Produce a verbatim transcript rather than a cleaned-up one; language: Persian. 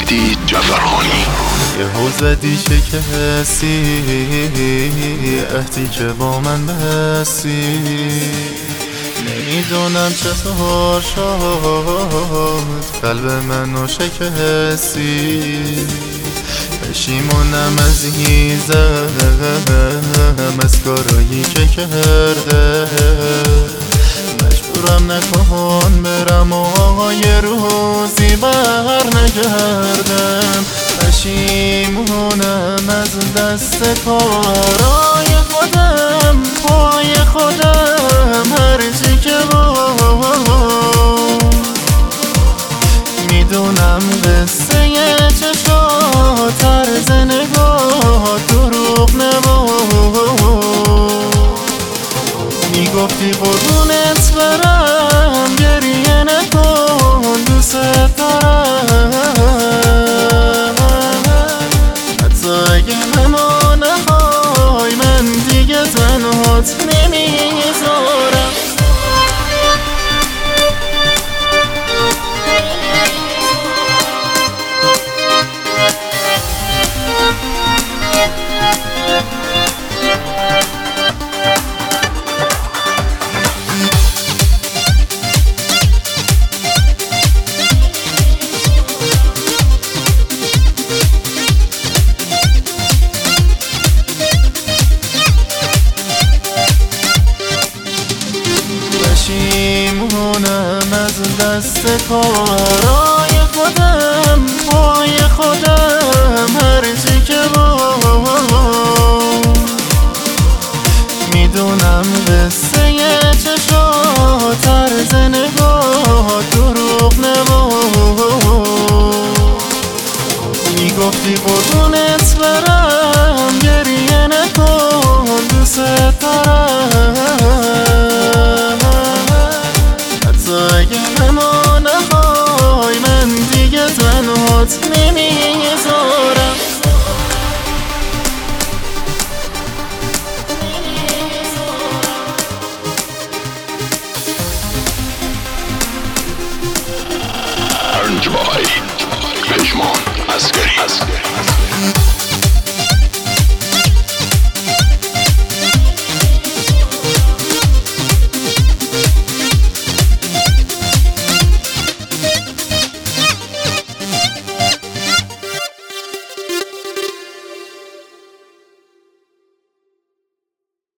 مهدی جعفرخانی. یهو زدی چه کسی عهدی که با من بستی، نمیدونم چطور شد قلب منو شکستی. پشیمونم عزیزم از کارایی که کرده، مجبورم نکن برم و یه روزی بر نگردم. پشیمونم از دست کارای خودم، پای خودم هرچی که بود. میدونم قصه چشا طرز نگاه دروغ نبود. میگفتی قربونت برم گریه نکن دوست دارم، حتی اگه منو نخوای من دیگه تنهات نمیذارم. پشیمونم از دست کارای خودم، پای خودم هرچی که بود. میدونم قصه چشا طرز نگاه دروغ نبود. میگفتی قربونت برم گریه نکن دوست دارم، اگه منو نخوای من دیگه تنهات نمیذارم. ارنج بای پژمان عسکری.